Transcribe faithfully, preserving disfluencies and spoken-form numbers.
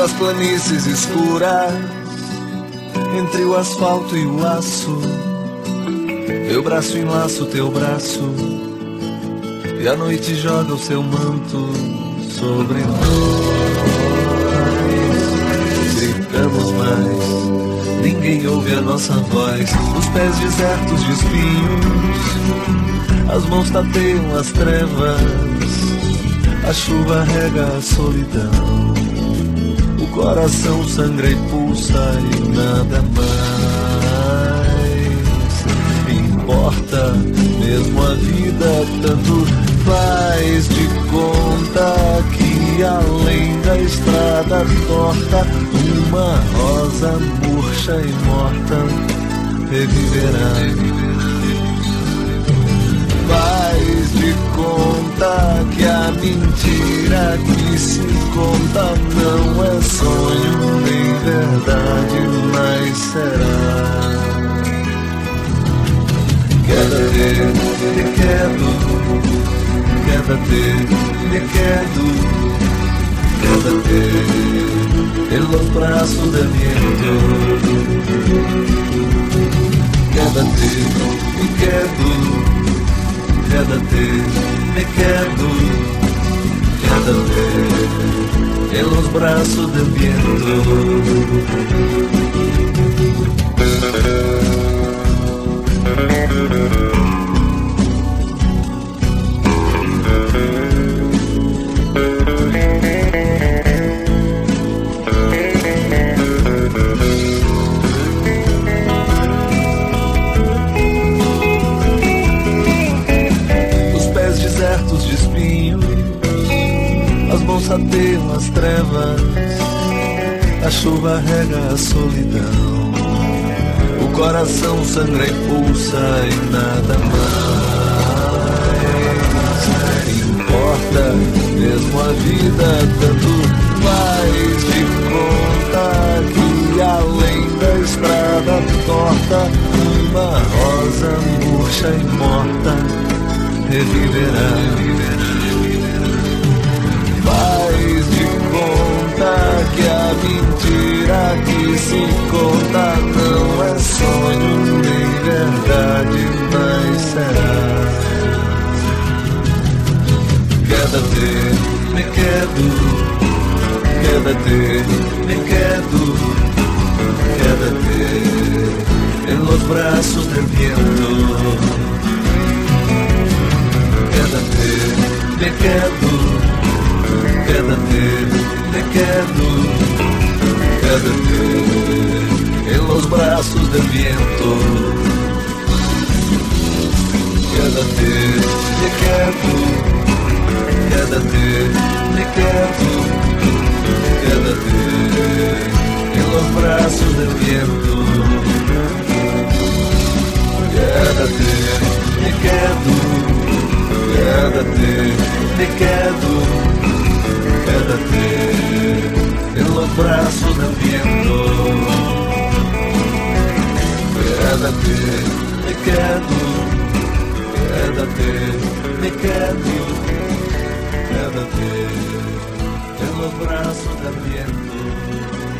pelas planícies escuras, entre o asfalto e o aço. Meu braço enlaça o teu braço, e a noite joga o seu manto sobre nós. Gritamos mais, ninguém ouve a nossa voz. Os pés desertos de espinhos, as mãos tateiam as trevas, a chuva rega a solidão. O coração sangra e pulsa e nada mais importa, mesmo a vida tanto faz de conta que além da estrada torta, uma rosa murcha e morta reviverá. Faz de conta que a mentira que se conta não é sonho nem verdade, mas será. Quédate, me quedo, quédate, me quedo, quédate en los brazos del viento. Quédate, me quedo, quédate, me quedo, quédate en los brazos del viento. Os pés desertos de espinhos, as mãos sateiam as trevas, a chuva rega a solidão. O coração sangra e pulsa e nada mais importa, mesmo a vida tanto faz de conta que além da estrada torta, uma rosa murcha e morta reviverá. Faz de conta que a mentira que se conta não é sonho nem verdade, mas será. Quédate, me quedo, quédate, me quedo, quédate en los brazos del viento. Quédate, me quedo, quédate, me quedo, quédate en los brazos del viento. Quédate, me quedo, quédate, me quedo, quédate en los brazos del viento. Quédate, me quedo, quédate, me quedo, quédate en los brazos del viento. Quédate, me quedo, quédate, me quedo, quédate en los brazos del viento.